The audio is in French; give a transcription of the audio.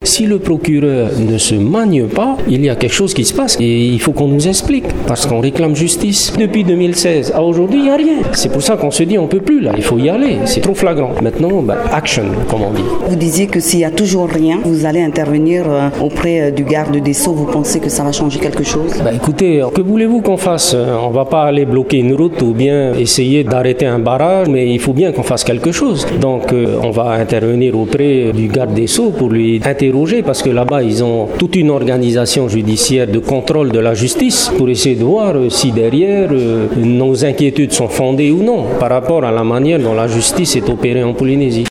si le procureur ne se magne pas, il y a quelque chose qui se passe et il faut qu'on nous explique parce qu'on réclame justice. Depuis 2016 à aujourd'hui, il n'y a rien. C'est pour ça qu'on se dit on ne peut plus là, il faut y aller, c'est trop flagrant. Maintenant, action, comme on dit. Vous disiez que s'il n'y a toujours rien, vous allez intervenir auprès du garde des Sceaux. Vous pensez que ça va changer quelque chose? Écoutez, que voulez-vous qu'on fasse? On ne va pas aller bloquer une route ou bien essayer d'arrêter un barrage, mais il faut bien qu'on fasse quelque chose. Donc, on va intervenir auprès du garde des Sceaux pour lui interroger parce que là-bas, ils ont toute une organisation judiciaire de contrôle de la justice pour essayer de voir si derrière nos inquiétudes sont fondées ou non par rapport à la manière dont la justice est opérée en Polynésie.